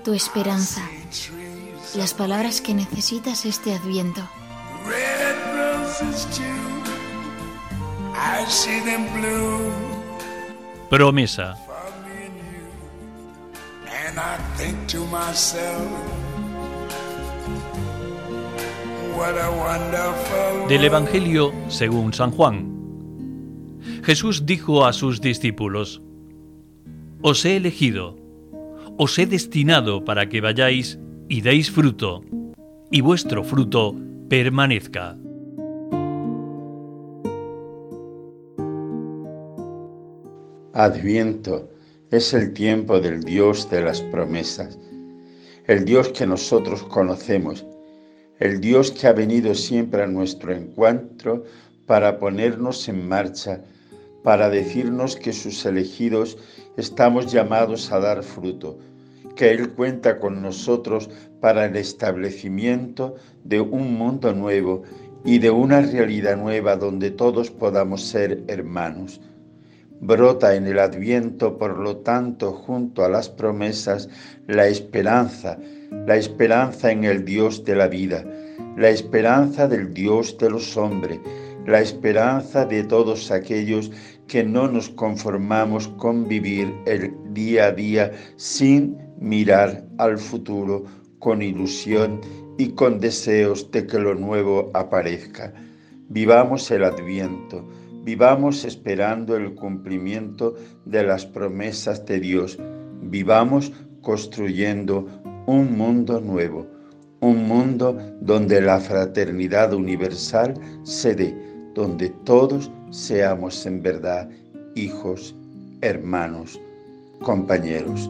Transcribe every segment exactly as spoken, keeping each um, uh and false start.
tu esperanza, las palabras que necesitas este Adviento. Promesa. Del Evangelio según San Juan. Jesús dijo a sus discípulos: Os he elegido, os he destinado para que vayáis y deis fruto, y vuestro fruto permanezca. Adviento es el tiempo del Dios de las promesas, el Dios que nosotros conocemos, el Dios que ha venido siempre a nuestro encuentro para ponernos en marcha, para decirnos que sus elegidos estamos llamados a dar fruto, que Él cuenta con nosotros para el establecimiento de un mundo nuevo y de una realidad nueva donde todos podamos ser hermanos. Brota en el Adviento, por lo tanto, junto a las promesas, la esperanza, la esperanza en el Dios de la vida, la esperanza del Dios de los hombres, la esperanza de todos aquellos que no nos conformamos con vivir el día a día sin mirar al futuro con ilusión y con deseos de que lo nuevo aparezca. Vivamos el Adviento, vivamos esperando el cumplimiento de las promesas de Dios, vivamos construyendo un mundo nuevo, un mundo donde la fraternidad universal se dé, donde todos seamos en verdad hijos, hermanos, compañeros.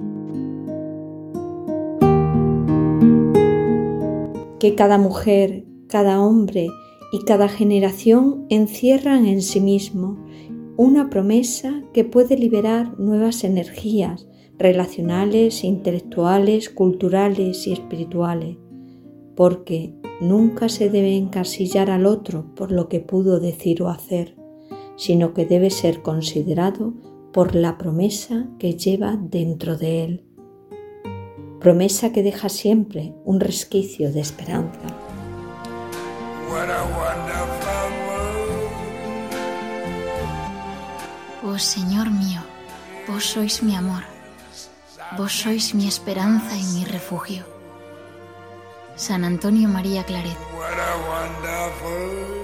Que cada mujer, cada hombre y cada generación encierran en sí mismo una promesa que puede liberar nuevas energías relacionales, intelectuales, culturales y espirituales, porque nunca se debe encasillar al otro por lo que pudo decir o hacer, sino que debe ser considerado por la promesa que lleva dentro de él. Promesa que deja siempre un resquicio de esperanza. Oh Señor mío, vos sois mi amor, vos sois mi esperanza y mi refugio. San Antonio María Claret.